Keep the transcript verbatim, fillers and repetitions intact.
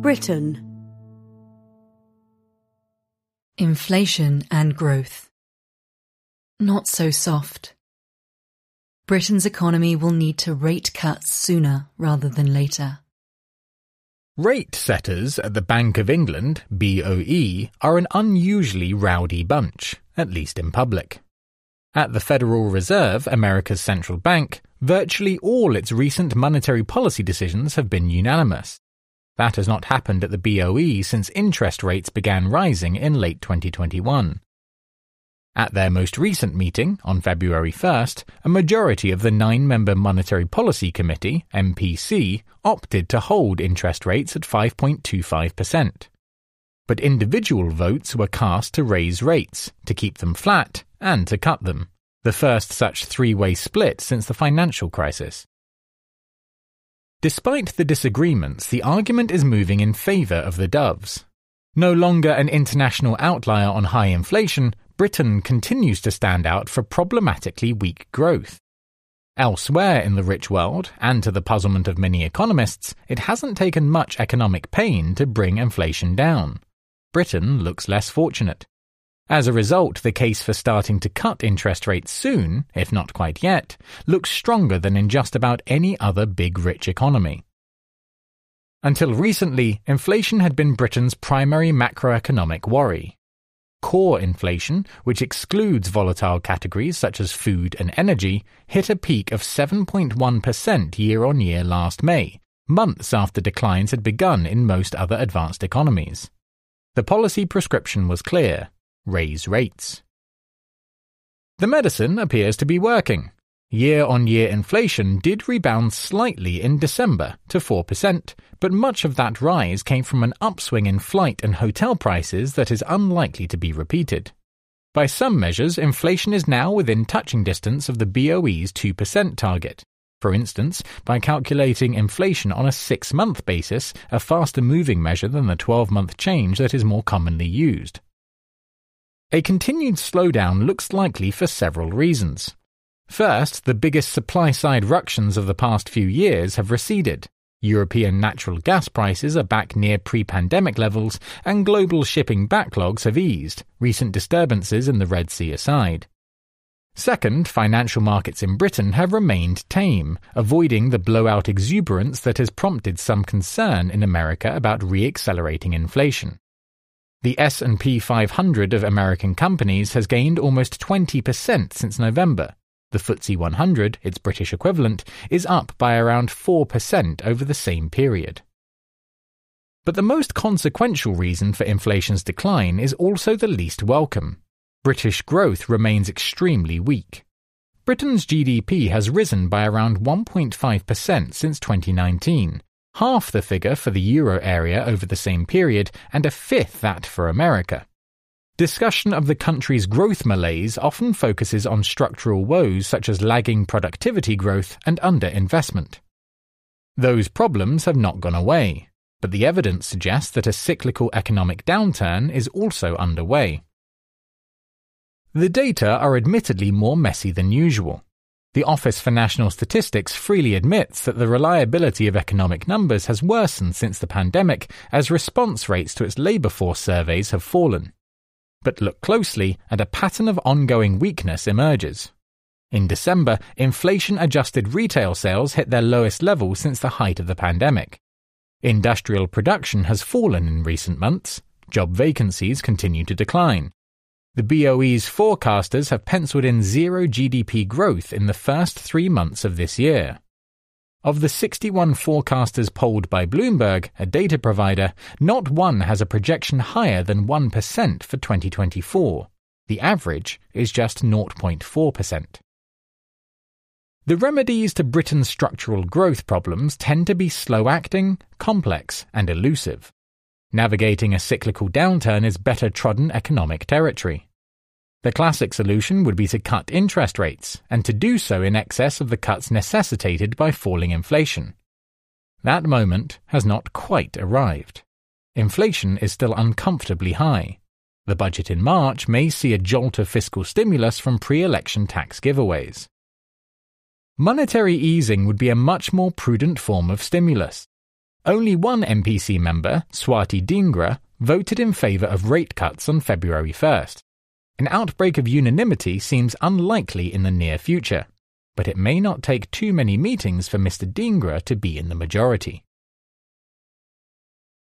Britain. Inflation and growth. Not so soft. Britain's economy will need to rate cuts sooner rather than later. Rate setters at the Bank of England, B O E, are an unusually rowdy bunch, at least in public. At the Federal Reserve, America's central bank, virtually all its recent monetary policy decisions have been unanimous. That has not happened at the B O E since interest rates began rising in late twenty twenty-one. At their most recent meeting, on February first, a majority of the nine-member Monetary Policy Committee, M P C, opted to hold interest rates at five point two five percent. But individual votes were cast to raise rates, to keep them flat, and to cut them, the first such three-way split since the financial crisis. Despite the disagreements, the argument is moving in favour of the doves. No longer an international outlier on high inflation, Britain continues to stand out for problematically weak growth. Elsewhere in the rich world, and to the puzzlement of many economists, it hasn't taken much economic pain to bring inflation down. Britain looks less fortunate. As a result, the case for starting to cut interest rates soon, if not quite yet, looks stronger than in just about any other big rich economy. Until recently, inflation had been Britain's primary macroeconomic worry. Core inflation, which excludes volatile categories such as food and energy, hit a peak of seven point one percent year-on-year last May, months after declines had begun in most other advanced economies. The policy prescription was clear: raise rates. The medicine appears to be working. Year-on-year inflation did rebound slightly in December to four percent, but much of that rise came from an upswing in flight and hotel prices that is unlikely to be repeated. By some measures, inflation is now within touching distance of the B O E's two percent target. For instance, by calculating inflation on a six-month basis, a faster-moving measure than the twelve-month change that is more commonly used. A continued slowdown looks likely for several reasons. First, the biggest supply-side ructions of the past few years have receded. European natural gas prices are back near pre-pandemic levels, and global shipping backlogs have eased, recent disturbances in the Red Sea aside. Second, financial markets in Britain have remained tame, avoiding the blowout exuberance that has prompted some concern in America about re-accelerating inflation. The S and P five hundred of American companies has gained almost twenty percent since November. The F T S E one hundred, its British equivalent, is up by around four percent over the same period. But the most consequential reason for inflation's decline is also the least welcome. British growth remains extremely weak. Britain's G D P has risen by around one point five percent since twenty nineteen, half the figure for the euro area over the same period and a fifth that for America. Discussion of the country's growth malaise often focuses on structural woes such as lagging productivity growth and underinvestment. Those problems have not gone away, but the evidence suggests that a cyclical economic downturn is also underway. The data are admittedly more messy than usual. The Office for National Statistics freely admits that the reliability of economic numbers has worsened since the pandemic as response rates to its labour force surveys have fallen. But look closely and a pattern of ongoing weakness emerges. In December, inflation-adjusted retail sales hit their lowest level since the height of the pandemic. Industrial production has fallen in recent months. Job vacancies continue to decline. The B O E's forecasters have penciled in zero G D P growth in the first three months of this year. Of the sixty-one forecasters polled by Bloomberg, a data provider, not one has a projection higher than one percent for twenty twenty-four. The average is just zero point four percent. The remedies to Britain's structural growth problems tend to be slow-acting, complex, and elusive. Navigating a cyclical downturn is better trodden economic territory. The classic solution would be to cut interest rates, and to do so in excess of the cuts necessitated by falling inflation. That moment has not quite arrived. Inflation is still uncomfortably high. The budget in March may see a jolt of fiscal stimulus from pre-election tax giveaways. Monetary easing would be a much more prudent form of stimulus. Only one M P C member, Swati Dhingra, voted in favour of rate cuts on February first. An outbreak of unanimity seems unlikely in the near future, but it may not take too many meetings for Mister Dhingra to be in the majority.